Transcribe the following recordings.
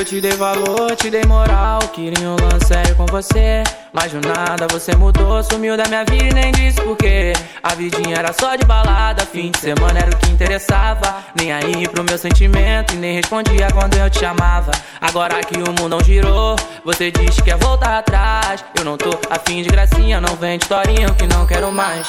Eu te dei valor, te dei moral, queria um lance sério com você, mas do nada você mudou, sumiu da minha vida e nem disse porquê. A vidinha era só de balada, fim de semana era o que interessava. Nem aí pro meu sentimento e nem respondia quando eu te chamava. Agora que o mundão girou, você diz que quer voltar atrás. Eu não tô afim de gracinha, não vem de historinha que não quero mais.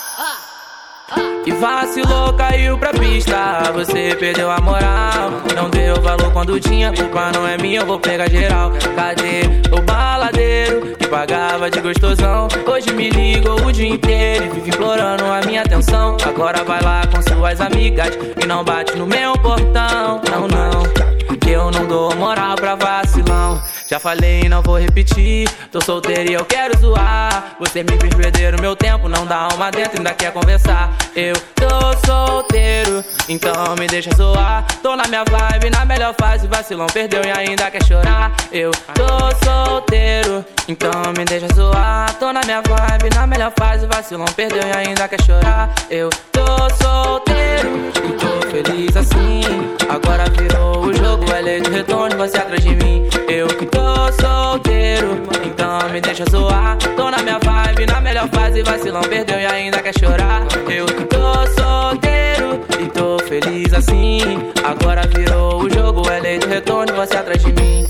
E vacilou, caiu pra pista, você perdeu a moral. Não deu valor quando tinha, culpa não é minha, eu vou pegar geral. Cadê o baladeiro que pagava de gostosão? Hoje me ligou o dia inteiro e vive implorando a minha atenção. Agora vai lá com suas amigas e não bate no meu portão. Não, não, que eu não dou moral pra vacilão. Já falei e não vou repetir, tô solteiro e eu quero zoar. Você me fez perder o meu tempo, não dá uma dentro, ainda quer conversar. Eu tô solteiro, então me deixa zoar. Tô na minha vibe, na melhor fase, vacilão perdeu e ainda quer chorar. Eu tô solteiro, então me deixa zoar. Tô na minha vibe, na melhor fase, vacilão perdeu e ainda quer chorar. Eu tô solteiro e tô feliz assim. Agora virou o jogo, é lei do retorno, você atrás de mim. Eu que tô solteiro, então me deixa zoar. Tô na minha vibe, na melhor fase, vacilão perdeu e ainda quer chorar. Eu que tô solteiro e tô feliz assim. Agora virou o jogo, é lei do retorno, você atrás de mim.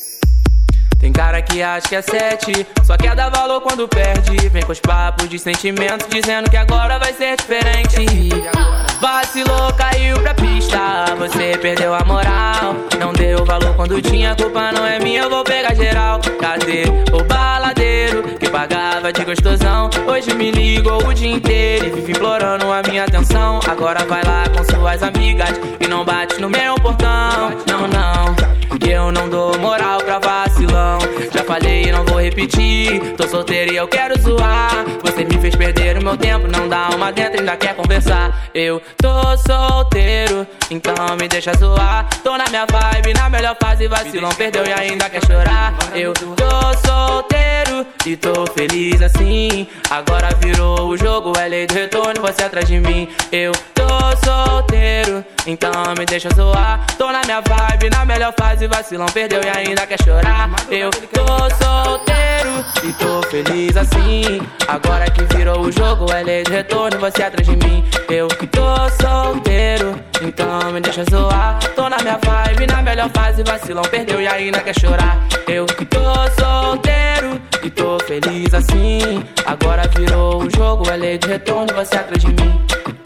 Tem cara que acha que é 7, só quer dar valor quando perde. Vem com os papos de sentimento, dizendo que agora vai ser diferente. Vacilou, caiu pra pista, você perdeu a moral. Não deu valor quando tinha, culpa não é minha, eu vou pegar geral. Cadê o baladeiro que pagava de gostosão? Hoje me ligou o dia inteiro e vive implorando a minha atenção. Agora vai lá com suas amigas e não bate no meu portão. Não, não, que eu não dou moral pra vacilão. Já falei e não vou repetir, tô solteiro e eu quero zoar. Você me fez perder o meu tempo, não dá uma dentro, ainda quer conversar. Eu tô solteiro, então me deixa zoar. Tô na minha vibe, na melhor fase, vacilão perdeu e ainda quer chorar. Eu tô solteiro e tô feliz assim. Agora virou o jogo, é lei do retorno, você atrás de mim. Eu tô solteiro, então me deixa zoar. Tô na minha vibe, na melhor fase, vacilão perdeu e ainda quer chorar. Eu tô solteiro e tô feliz assim. Agora que virou o jogo, é lei do retorno, você atrás de mim. Eu tô solteiro, então me deixa zoar. Tô na minha vibe, na melhor fase, vacilão perdeu e ainda quer chorar. Eu tô solteiro e tô feliz assim. Agora virou o jogo, é lei do retorno, você atrás de mim.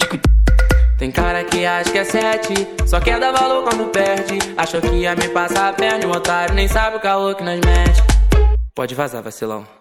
Tem cara que acha que é 7, só quer dar valor quando perde. Achou que ia me passar a perna e o otário nem sabe o caô que nós mete. Pode vazar, vacilão.